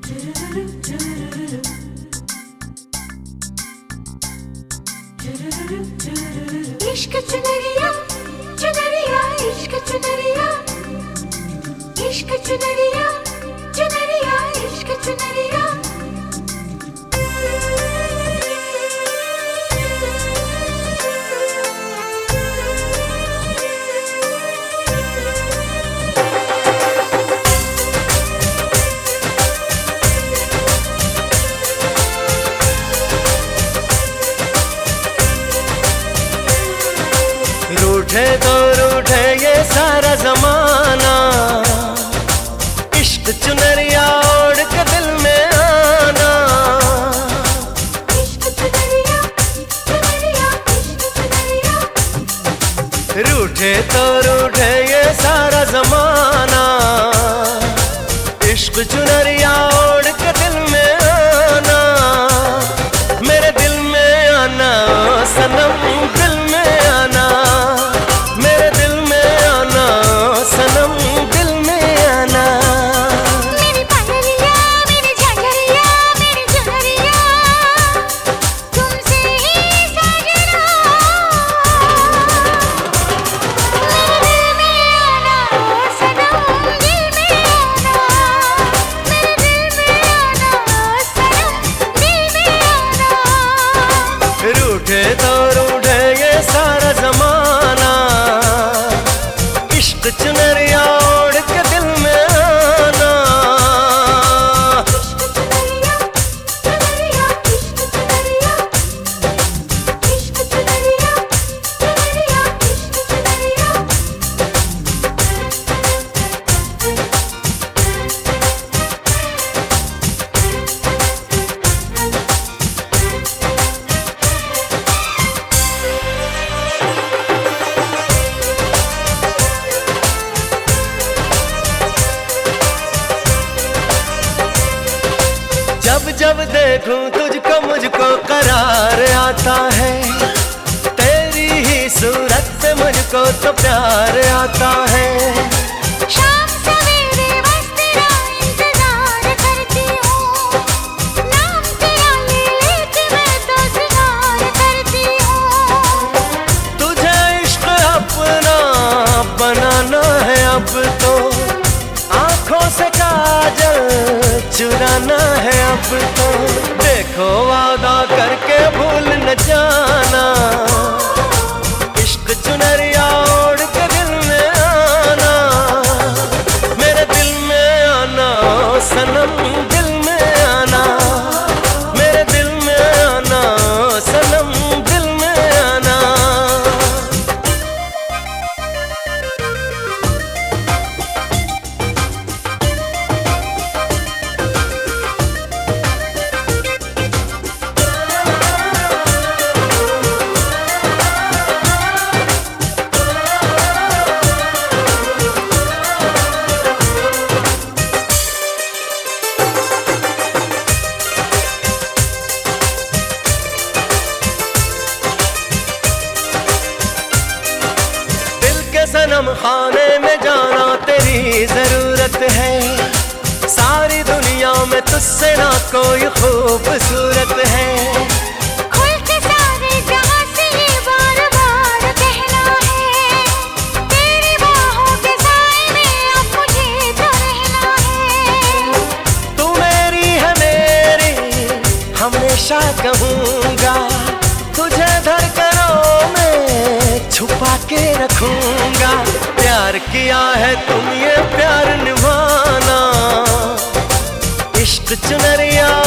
इश्क चुनरिया चुनरिया इश्क चुनरिया इश्क चुनरिया चुनरिया इश्क चुनरिया रूठे तो रूठे ये सारा जमाना, इश्क चुनरिया ओढ़ के दिल में आना। इश्क चुनरिया चुनरिया इश्क चुनरिया। रूठे तो रूठे ये सारा जमाना, इश्क चुनरिया ओढ़ के दिल में आना। मेरे दिल में आना सनम, दिल में आना मेरे दिल में आना सनम, दिल में आना। मेरी पायलिया मेरी झांझरिया मेरी चुनरिया तुमसे ही सजना। मेरे दिल में आना सनम, दिल में आना मेरे दिल में आना सनम, दिल में आना। रूठे तो रूठे ये सारा जमाना, इश्क चुनरिया ओढ़ के दिल में आना। इश्क चुनरिया चुनरिया इश्क चुनरिया इश्क चुनरिया चुनरिया इश्क चुनरिया। जब जब देखूं तुझको मुझको करार आता है, तेरी ही सूरत से मुझको तो प्यार आता है। शाम सवेरे बस तेरा इंतजार करती हूँ, नाम तेरा ले लेके मैं तो सिंगार करती हूँ। तुझे इश्क अपना बनाना है अब तो, आंखों से काजल चुराना है अब तो। देखो वादा करके भूल न जाना, इश्क चुनरिया ओढ़ के दिल में आना। मेरे दिल में आना सनम, दिल में आना मेरे दिल में आना सनम, दिल में आना। सनम खाने में जाना तेरी जरूरत है, सारी दुनिया में तुझसे ना कोई खूबसूरत है। खुल के सारे जहां से ये बार बार कहना है, तेरी बाहों के साए में अब मुझे तो रहना है। तू मेरी है मेरी हमेशा कहूँगा, तुझे धड़कनों में छुपा के रखूंगा। प्यार किया है तुम ये प्यार निभाना, इश्क चुनरिया